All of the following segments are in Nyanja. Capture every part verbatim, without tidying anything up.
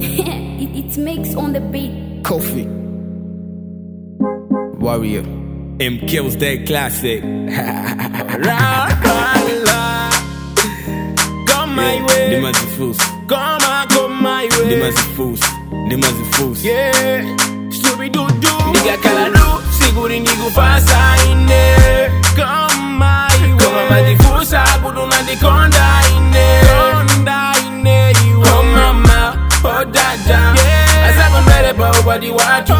it, it makes on the beat. Kofi Warrior M kills that classic. La, la, la. Come my way. Dem as fools. Come on, come my way. Dem as fools. Dem as fools. Yeah. Stupid do do. Nigga kala do. Siguri nigu fasa ine. Come my way. Come my fusa kudu na di konda ine. Konda ine. Oh mama. Oh dada. Yeah. Asa kondere pa ubadi watu.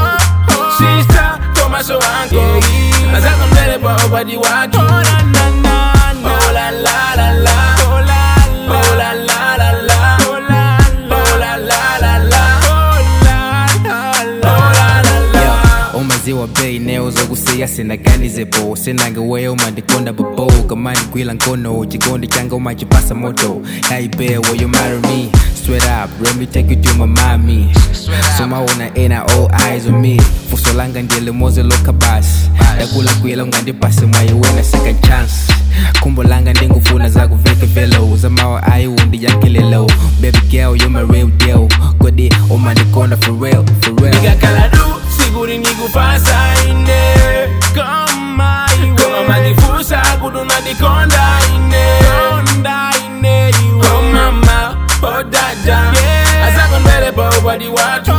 Sister. Come so uncle. Asa kondere pa ubadi watu. Oh na na na. Oh la la la la. Oh la la. Oh la la la la. Oh la la. Oh la la la la. Oh la la la. Oh la la la. Omaziwa bei neo zokusiya sinaganize bo sinange weyo mandikonda bobo kamani gwila nkono chigondi changa umachipasa moto hey bear will you marry me straight up let me take you to my mommy so maona ena all eyes on me fuso langa ndile moze lokabas yakula gwila ungandipase mwaye wena second chance kumbo langa ndingufuna zaku veke velo zamawa ayi undi yakilelo baby girl you're my real deal godi omandikonda for real for real Nigga kala do siguri nigu fasa ine. Come my way. Come madifusa kudu na di konda ine. Konda ine. Oh mama. Oh dada. Yeah. Asa kondere pa ubadi watu.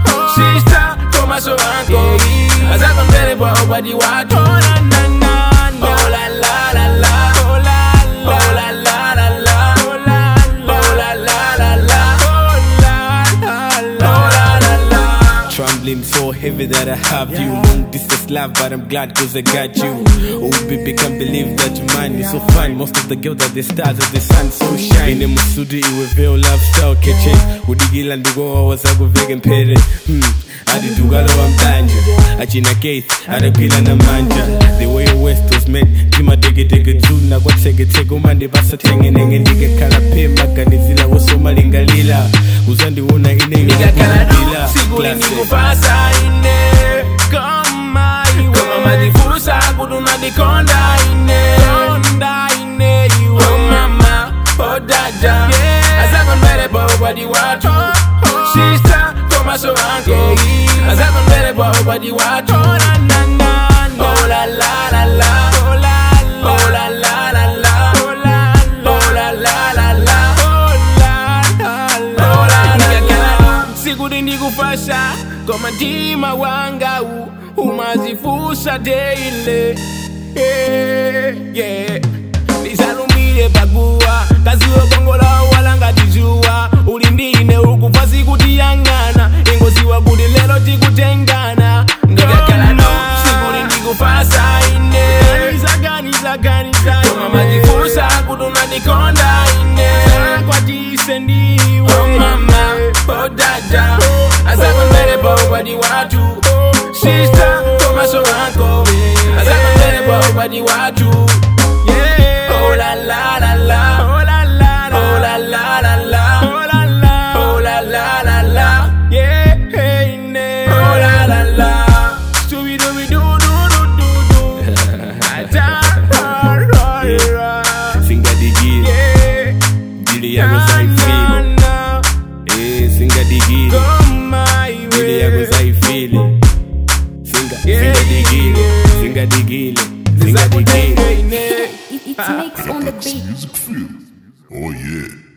Sister. Come so uncle. Asa kondere pa ubadi watu. Oh na na na na. Oh la la la la. Oh la la. Oh la la la la. Oh la la. Oh la la la la. Oh la la la. Oh la la la. Trembling so heavy that I have you. Long distance love, but I'm glad cause I got you. Oh baby, can't believe that you mine. You're so fine. Most of the girls are the stars of the sun, so shine. In Musudi, iwe veo love style kitchen. Udigila ndugo wasagu vegan pere. Hmm. Adi dugalo wa mtanja. Achina case, adagila na manja. The way your west was meant. Tima dege dege tu na kwa tege tege. Umande basa tenge nenge nige kalape. Maganizila waso malingalila. Uzandi una ine Nigga kala do siguri nigu fasa ine. Come my way. Come madifusa kudu na di konda ine. Konda ine. Oh mama. Oh dada. Yeah. Asa kondere pa ubadi watu. Sister. Come so uncle. Asa kondere pa ubadi watu. Oh na na na na. Oh la la la la. Oh la la. Oh la la la la. Oh la la. Oh la la la la. Oh la la la. Oh la la la. Siguri nigu fasha. Koma ndima wanga u. Umazifusa daily. Yeah, yeah. Nizalumile bagua. Kaziwe bongola walanga tijua. Ulindine ukufasi kutiyangana. Ingoziwa budi lelo tikutengana. Nigga kala no. Siguri nigu fasa ine. Ganiza ganiza ganiza. Koma mazifusa kuduna nikonda ine. Kwa disendiwe. Oh mama. Oh dada. Asa kondere pa ubadi watu. Sister. Koma so uncle. Asa kondere pa ubadi watu. Yeah. Oh la la la la. Oh la la la. Oh la la la la. Oh la la. Oh la la la la. Yeah. Hey ne. Oh la la la. Stooby dooby doo doo doo doo doo. Ata. Singa digili. Yeah. Dili ya goza ifili. Eh, singa digili. Come my way. Dili ya goza ifili. Singa, singa digili. Singa digili. Singa digili. It, it makes on the beat. Music feel. Oh yeah.